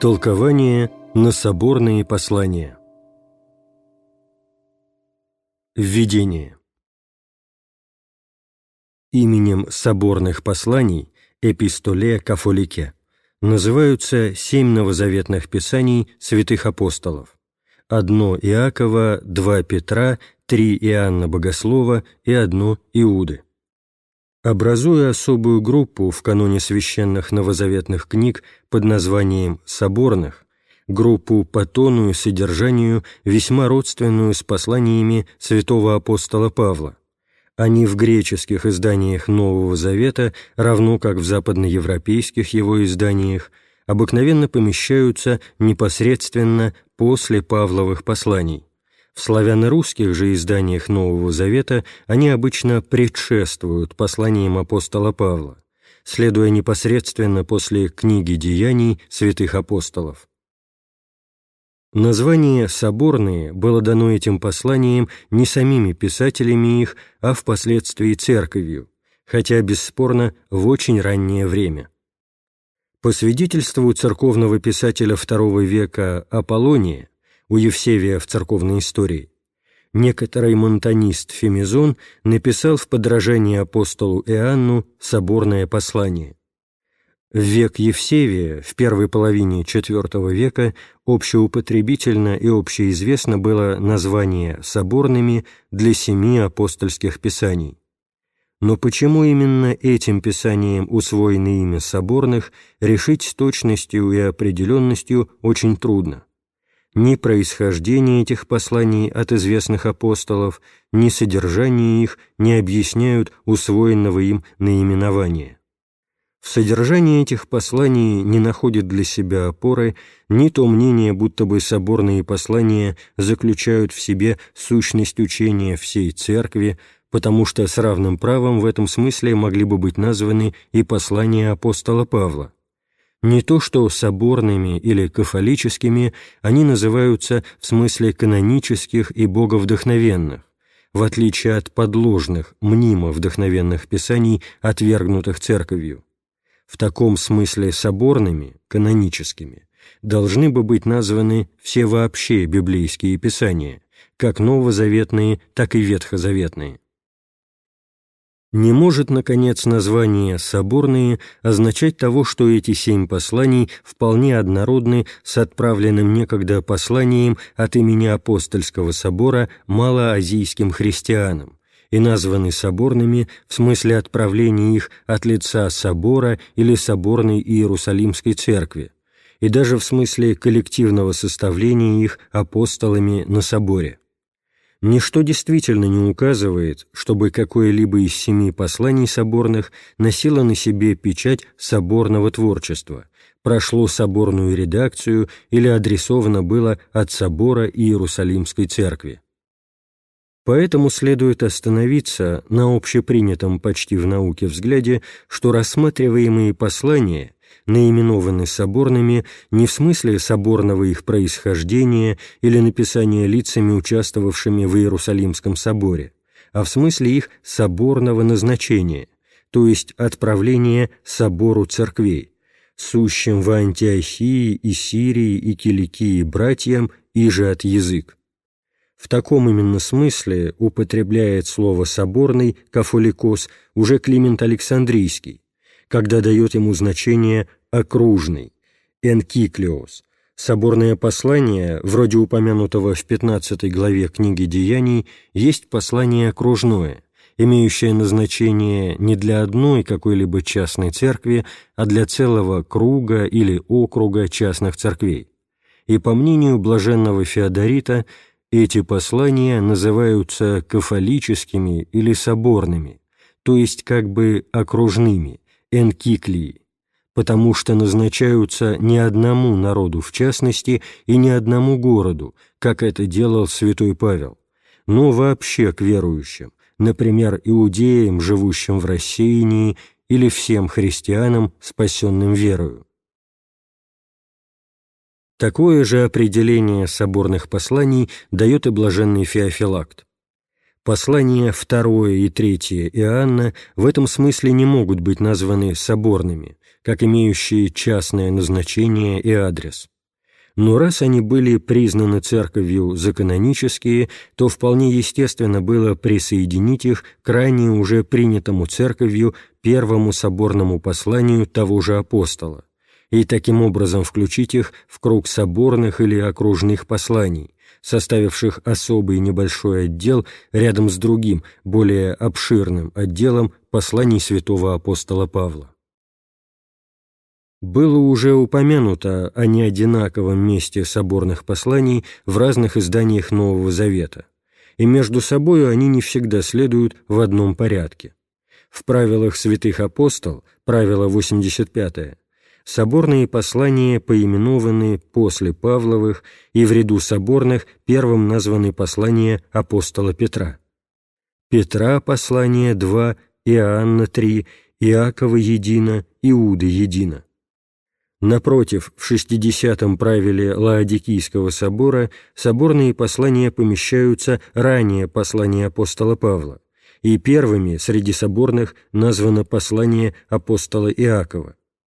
Толкование на соборные послания. Введение. Именем соборных посланий «Эпистоле Кафолике» называются 7 новозаветных писаний святых апостолов: 1 Иакова, 2 Петра, 3 Иоанна Богослова и 1 Иуды. Образуя особую группу в каноне священных новозаветных книг под названием «соборных», группу по тону и содержанию, весьма родственную с посланиями святого апостола Павла, они в греческих изданиях Нового Завета, равно как в западноевропейских его изданиях, обыкновенно помещаются непосредственно после Павловых посланий. В славяно-русских же изданиях Нового Завета они обычно предшествуют посланиям апостола Павла, следуя непосредственно после книги «Деяний» святых апостолов. Название «соборные» было дано этим посланиям не самими писателями их, а впоследствии церковью, хотя, бесспорно, в очень раннее время. По свидетельству церковного писателя II века Аполлония, у Евсевия в церковной истории, некоторый монтанист Фемизон написал в подражании апостолу Иоанну соборное послание. В век Евсевия, в первой половине IV века, общеупотребительно и общеизвестно было название соборными для 7 апостольских писаний. Но почему именно этим писаниям усвоено имя соборных, решить с точностью и определенностью очень трудно. Ни происхождение этих посланий от известных апостолов, ни содержание их не объясняют усвоенного им наименования. В содержании этих посланий не находит для себя опоры ни то мнение, будто бы соборные послания заключают в себе сущность учения всей Церкви, потому что с равным правом в этом смысле могли бы быть названы и послания апостола Павла. Не то, что соборными или кафолическими они называются в смысле канонических и боговдохновенных, в отличие от подложных, мнимо вдохновенных писаний, отвергнутых Церковью. В таком смысле соборными, каноническими, должны бы быть названы все вообще библейские писания, как новозаветные, так и ветхозаветные. Не может, наконец, название «соборные» означать того, что эти 7 посланий вполне однородны с отправленным некогда посланием от имени Апостольского собора малоазийским христианам и названы соборными в смысле отправления их от лица собора или соборной Иерусалимской церкви, и даже в смысле коллективного составления их апостолами на соборе. Ничто действительно не указывает, чтобы какое-либо из 7 посланий соборных носило на себе печать соборного творчества, прошло соборную редакцию или адресовано было от собора Иерусалимской церкви. Поэтому следует остановиться на общепринятом почти в науке взгляде, что рассматриваемые послания наименованы соборными не в смысле соборного их происхождения или написания лицами, участвовавшими в Иерусалимском соборе, а в смысле их соборного назначения, то есть отправления собору церквей, сущим в Антиохии и Сирии и Киликии братьям, иже от язык. В таком именно смысле употребляет слово «соборный» кафоликос уже Климент Александрийский, когда дает ему значение «окружный» энкиклиос. Соборное послание, вроде упомянутого в 15 главе книги «Деяний», есть послание окружное, имеющее назначение не для одной какой-либо частной церкви, а для целого круга или округа частных церквей. И по мнению блаженного Феодорита, эти послания называются кафолическими или соборными, то есть как бы окружными, энкиклии, потому что назначаются не одному народу в частности и не одному городу, как это делал святой Павел, но вообще к верующим, например, иудеям, живущим в рассеянии, или всем христианам, спасенным верою. Такое же определение соборных посланий дает и блаженный Феофилакт. Послания 2 и 3 Иоанна в этом смысле не могут быть названы соборными, как имеющие частное назначение и адрес. Но раз они были признаны Церковью за канонические, то вполне естественно было присоединить их к ранее уже принятому Церковью первому соборному посланию того же апостола, и таким образом включить их в круг соборных или окружных посланий, составивших особый небольшой отдел рядом с другим, более обширным отделом посланий святого апостола Павла. Было уже упомянуто о неодинаковом месте соборных посланий в разных изданиях Нового Завета, и между собою они не всегда следуют в одном порядке. В правилах святых апостол, правило 85, соборные послания поименованы после Павловых, и в ряду соборных первым названы послания апостола Петра. Петра послание 2, Иоанна 3, Иакова едино, Иуды едино. Напротив, в 60-м правиле Лаодикийского собора соборные послания помещаются ранее послания апостола Павла, и первыми среди соборных названо послание апостола Иакова.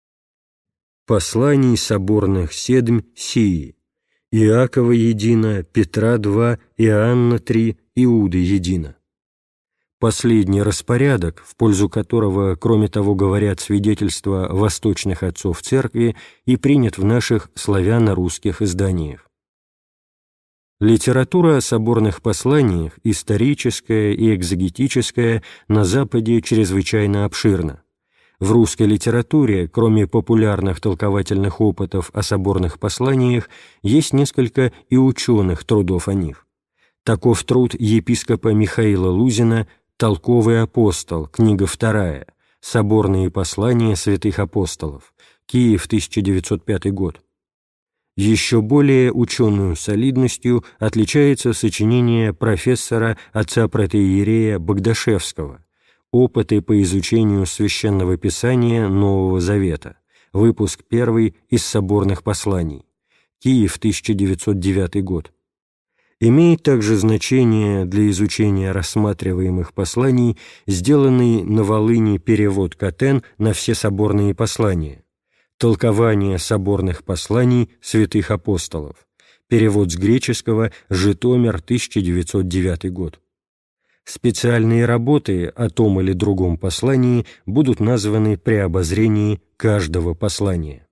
Посланий соборных седмь сии: Иакова едино, Петра 2, Иоанна 3, Иуды едино. Последний распорядок, в пользу которого, кроме того, говорят свидетельства восточных отцов Церкви, и принят в наших славяно-русских изданиях. Литература о соборных посланиях, историческая и экзегетическая, на Западе чрезвычайно обширна. В русской литературе, кроме популярных толковательных опытов о соборных посланиях, есть несколько и ученых трудов о них. Таков труд епископа Михаила Лузина «Толковый апостол», книга 2, «Соборные послания святых апостолов», Киев, 1905 год. Еще более ученую солидностью отличается сочинение профессора отца протоиерея Богдашевского «Опыты по изучению Священного Писания Нового Завета», выпуск 1 из соборных посланий, Киев, 1909 год. Имеет также значение для изучения рассматриваемых посланий сделанный на Волыни перевод Катен на все соборные послания, толкование соборных посланий святых апостолов, перевод с греческого, Житомир, 1909 год. Специальные работы о том или другом послании будут названы при обозрении каждого послания.